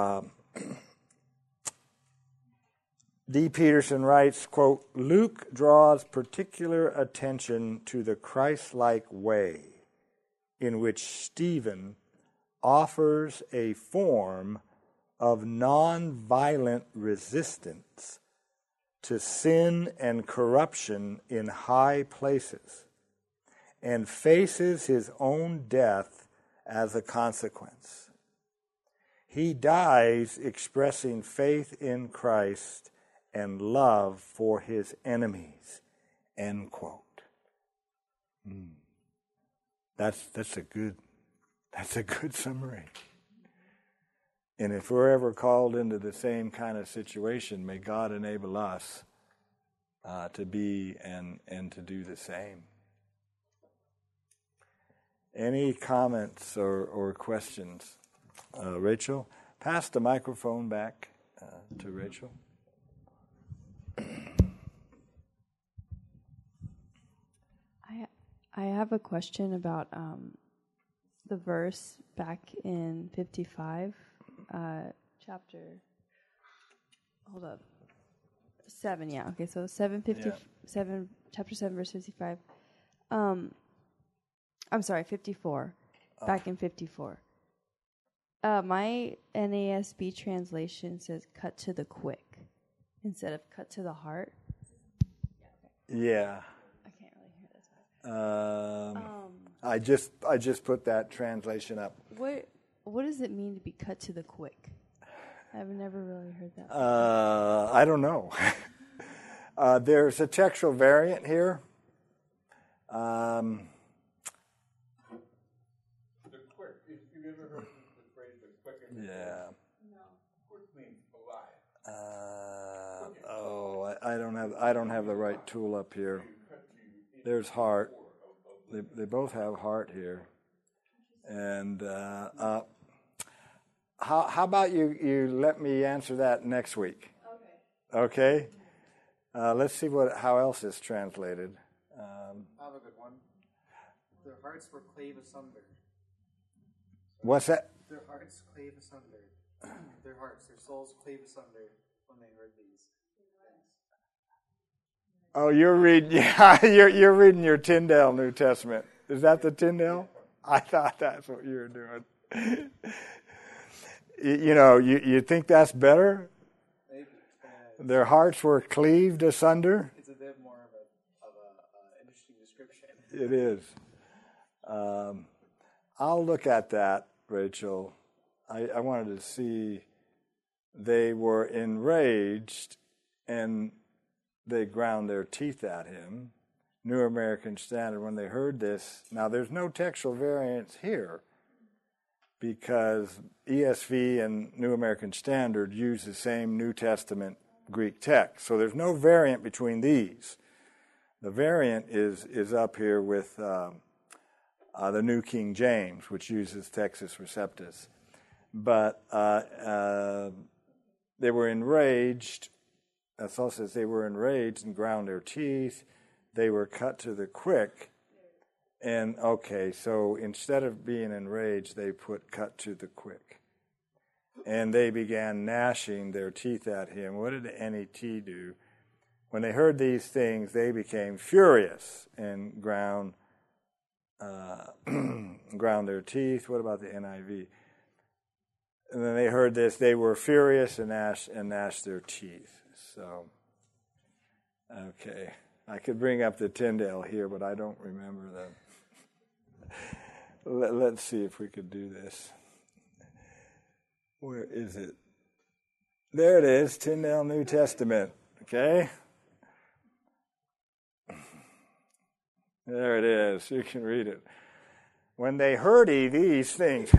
D. Peterson writes, quote, "Luke draws particular attention to the Christ-like way in which Stephen offers a form of non-violent resistance to sin and corruption in high places, and faces his own death as a consequence. He dies expressing faith in Christ and love for his enemies," end quote. That's a good summary. And if we're ever called into the same kind of situation, may God enable us to be and to do the same. Any comments or questions? Rachel, pass the microphone back to Rachel. I have a question about the verse back in 55, chapter 7, yeah. Okay, so 7, chapter 7, verse 55. I'm sorry, 54, back in 54. My NASB translation says cut to the quick instead of cut to the heart. Yeah. I can't really hear this one. I just put that translation up. What does it mean to be cut to the quick? I've never really heard that. I don't know. There's a textual variant here. The quick. If you've ever heard the phrase "the quick," Yeah. No. Quick means alive. I don't have the right tool up here. There's heart. They both have heart here. And how about you let me answer that next week? Okay. Let's see how else is translated. I have a good one. Their hearts were clave asunder. What's that? Their hearts clave asunder. Their souls clave asunder when they heard these things. Oh, you're reading reading your Tyndale New Testament. Is that the Tyndale? I thought that's what you were doing. You think that's better? Maybe. Their hearts were cleaved asunder. It's a bit more of a interesting description. It is. I'll look at that, Rachel. I wanted to see. They were enraged and they ground their teeth at him. New American Standard, when they heard this, now there's no textual variance here because ESV and New American Standard use the same New Testament Greek text. So there's no variant between these. The variant is up here with the New King James, which uses Textus Receptus. But they were enraged. That's also says they were enraged and ground their teeth. They were cut to the quick. And, okay, so instead of being enraged, they put cut to the quick. And they began gnashing their teeth at him. What did the NET do? When they heard these things, they became furious and ground their teeth. What about the NIV? And then they heard this, they were furious and gnashed their teeth. So, okay. I could bring up the Tyndale here, but I don't remember them. Let's see if we could do this. Where is it? There it is, Tyndale New Testament. Okay? There it is. You can read it. When they heard these things...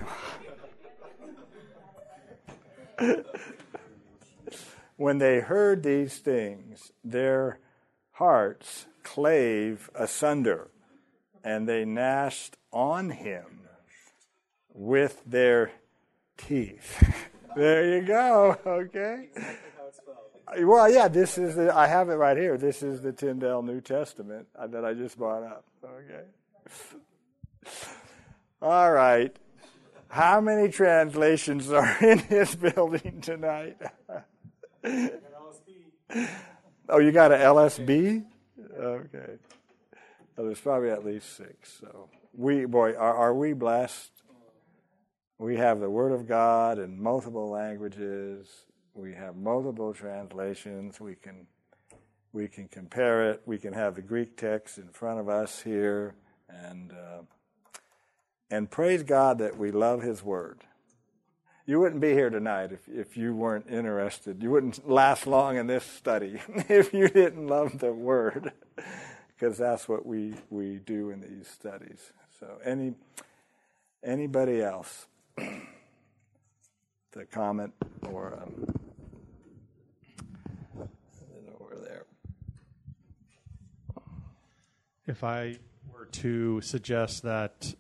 When they heard these things, their hearts clave asunder, and they gnashed on him with their teeth. There you go. Okay. Well, yeah, this is I have it right here. This is the Tyndale New Testament that I just brought up. Okay. All right. How many translations are in this building tonight? Oh, you got an LSB? Okay. Well, there's probably at least 6. So are we blessed? We have the Word of God in multiple languages. We have multiple translations. We can compare it. We can have the Greek text in front of us here, and praise God that we love His Word. You wouldn't be here tonight if you weren't interested. You wouldn't last long in this study if you didn't love the Word, because that's what we do in these studies. So anybody else? To comment or over there. If I were to suggest that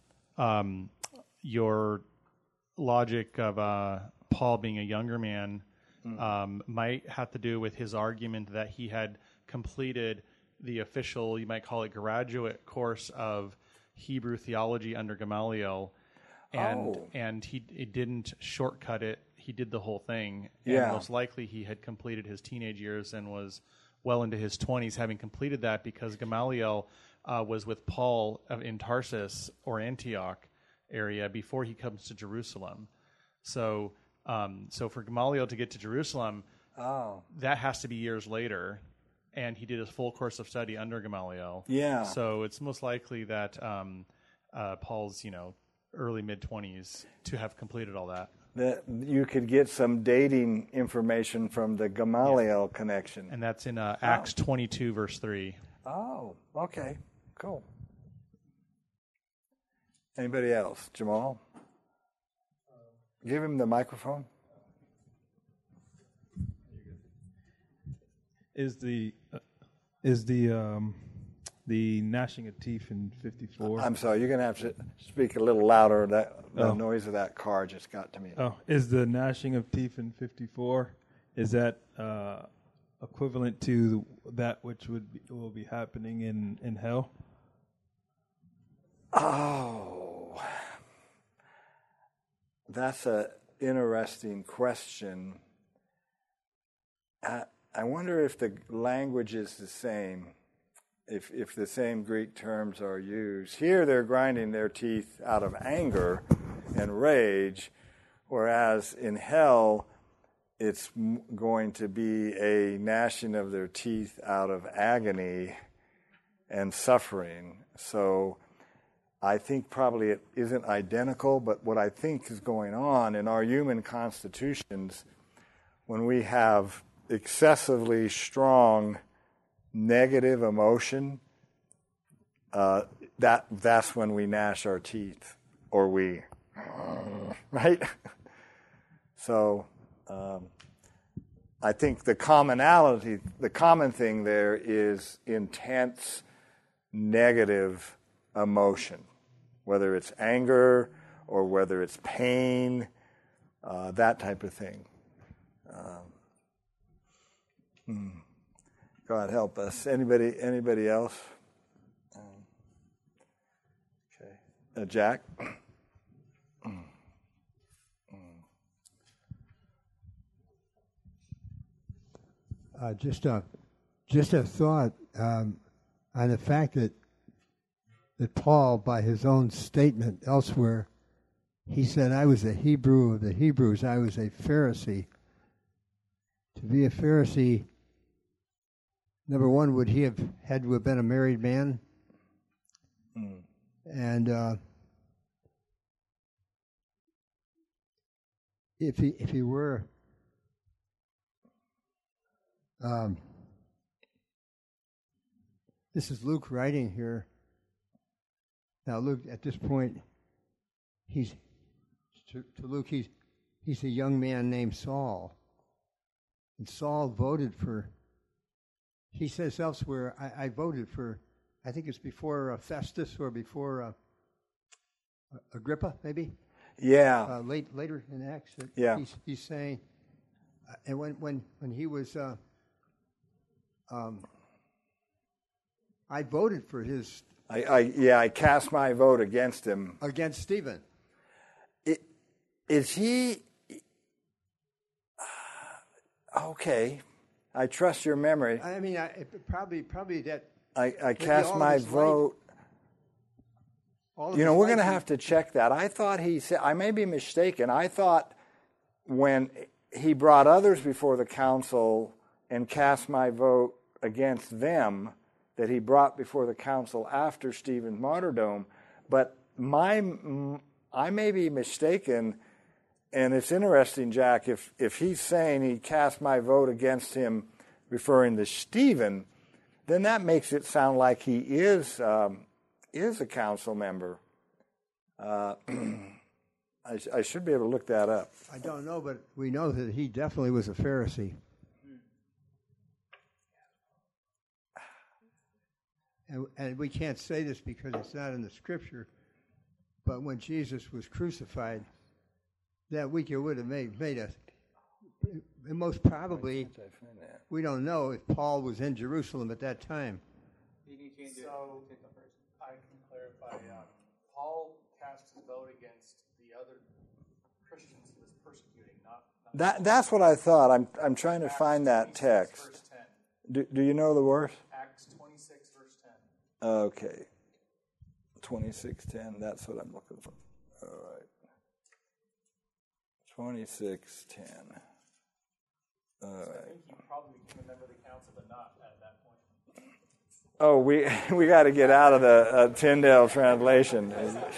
your logic of Paul being a younger man might have to do with his argument that he had completed the official, you might call it, graduate course of Hebrew theology under Gamaliel, and he didn't shortcut it. He did the whole thing. Yeah. And most likely he had completed his teenage years and was well into his 20s having completed that, because Gamaliel was with Paul in Tarsus or Antioch area before he comes to Jerusalem. So for Gamaliel to get to Jerusalem, that has to be years later, and he did his full course of study under Gamaliel. Yeah. So it's most likely that Paul's, early mid-20s to have completed all that. That you could get some dating information from the Gamaliel connection. And that's in Acts 22, verse 3. Oh, okay. Cool. Anybody else? Jamal? Give him the microphone. Is the gnashing of teeth in 54? I'm sorry, you're going to have to speak a little louder. The noise of that car just got to me. Oh, is the gnashing of teeth in 54, is that equivalent to that which will be happening in hell? Oh, that's an interesting question. I wonder if the language is the same, if the same Greek terms are used. Here they're grinding their teeth out of anger and rage, whereas in hell it's going to be a gnashing of their teeth out of agony and suffering. So I think probably it isn't identical, but what I think is going on in our human constitutions, when we have excessively strong negative emotion, that's when we gnash our teeth, or we, right? So I think the common thing there is intense negative emotion, whether it's anger or whether it's pain, that type of thing. God help us. Anybody else? Okay, Jack. Just a thought on the fact that Paul, by his own statement elsewhere, he said, "I was a Hebrew of the Hebrews. I was a Pharisee." To be a Pharisee, number one, would he have had to have been a married man? And if he were, this is Luke writing here. Now, Luke, at this point, he's a young man named Saul. And Saul voted for, he says elsewhere, I voted for, I think it's before Festus or before Agrippa, maybe? Yeah. Later in Acts, he's saying, and when he was, I voted for his. I cast my vote against him. Against Stephen. Is he okay? I trust your memory. I mean, probably that. I cast my vote. We're going to have to check that. I thought he said. I may be mistaken. I thought when he brought others before the council and cast my vote against them, that he brought before the council after Stephen's martyrdom. But I may be mistaken, and it's interesting, Jack, if he's saying he cast my vote against him referring to Stephen, then that makes it sound like he is a council member. I should be able to look that up. I don't know, but we know that he definitely was a Pharisee. And we can't say this because it's not in the Scripture, but when Jesus was crucified, that week it would have made us. And most probably, we don't know if Paul was in Jerusalem at that time. So, I can clarify. Paul cast his vote against the other Christians he was persecuting, not That's what I thought. I'm trying to find that text. Verse 10. Do you know the verse? Acts 26, verse 10. Okay. 26:10. That's what I'm looking for. All right. 26:10. All right. I think you probably can remember the council, but not at that point. Oh, we got to get out of the Tyndale translation.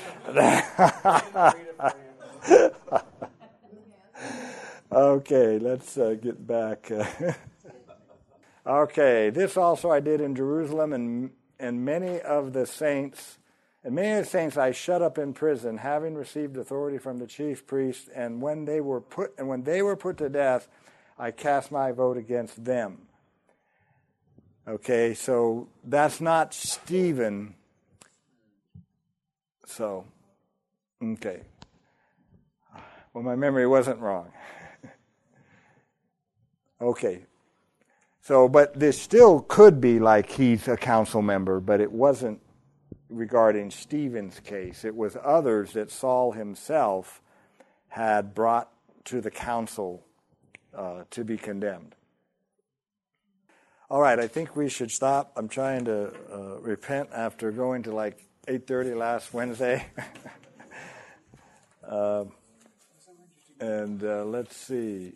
Okay, let's get back. Okay, this also I did in Jerusalem, and many of the saints I shut up in prison, having received authority from the chief priests, and when they were put to death, I cast my vote against them. Okay, so that's not Stephen. So, okay. Well, my memory wasn't wrong. Okay. So, but this still could be like he's a council member, but it wasn't regarding Stephen's case. It was others that Saul himself had brought to the council to be condemned. All right, I think we should stop. I'm trying to repent after going to like 8:30 last Wednesday. Let's see.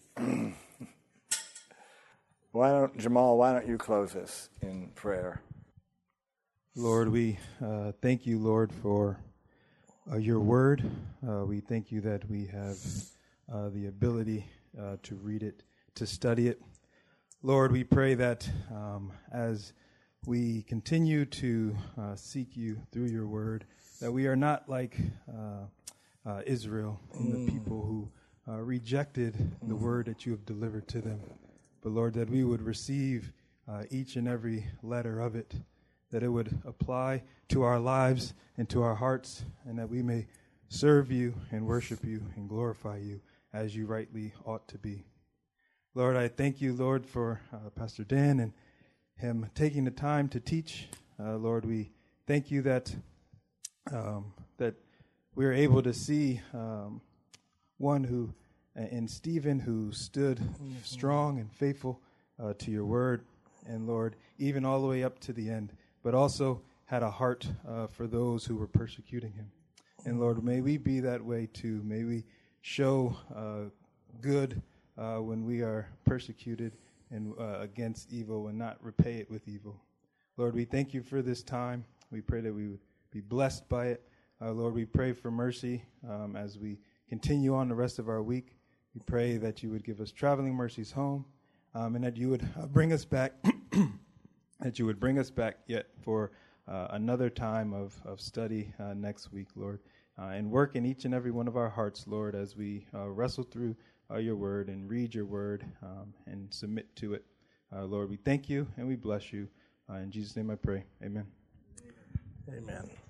Jamal, why don't you close us in prayer? Lord, we thank you, Lord, for your word. We thank you that we have the ability to read it, to study it. Lord, we pray that as we continue to seek you through your word, that we are not like Israel and the people who rejected the word that you have delivered to them. But Lord, that we would receive each and every letter of it, that it would apply to our lives and to our hearts, and that we may serve you and worship you and glorify you as you rightly ought to be. Lord, I thank you, Lord, for Pastor Dan and him taking the time to teach. Lord, we thank you that that we are able to see one who, in Stephen, who stood strong and faithful to your word, and Lord, even all the way up to the end, but also had a heart for those who were persecuting him. And Lord, may we be that way too. May we show good when we are persecuted and against evil, and not repay it with evil. Lord, we thank you for this time. We pray that we would be blessed by it. Lord, we pray for mercy as we continue on the rest of our week. We pray that you would give us traveling mercies home, and that you would bring us back, that you would bring us back yet for another time of study next week, Lord, and work in each and every one of our hearts, Lord, as we wrestle through your word and read your word and submit to it. Lord, we thank you and we bless you. In Jesus' name I pray. Amen. Amen.